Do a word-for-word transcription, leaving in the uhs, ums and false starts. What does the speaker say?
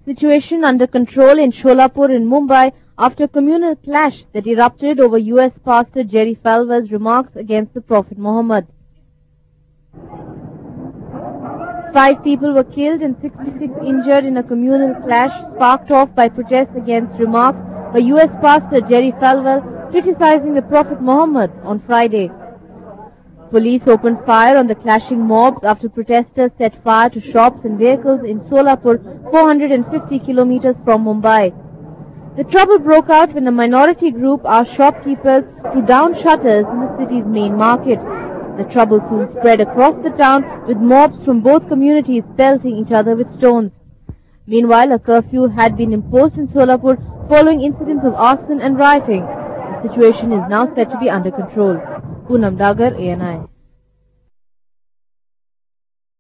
Situation under control in Sholapur in Mumbai after communal clash that erupted over U S pastor Jerry Falwell's remarks against the Prophet Muhammad. Five people were killed and sixty-six injured in a communal clash sparked off by protests against remarks by U S pastor Jerry Falwell criticizing the Prophet Muhammad on Friday. Police opened fire on the clashing mobs after protesters set fire to shops and vehicles in Solapur, four hundred fifty kilometers from Mumbai. The trouble broke out when a minority group asked shopkeepers to down shutters in the city's main market. The trouble soon spread across the town with mobs from both communities pelting each other with stones. Meanwhile, a curfew had been imposed in Solapur following incidents of arson and rioting. The situation is now said to be under control. Poonam Dagar, A N I.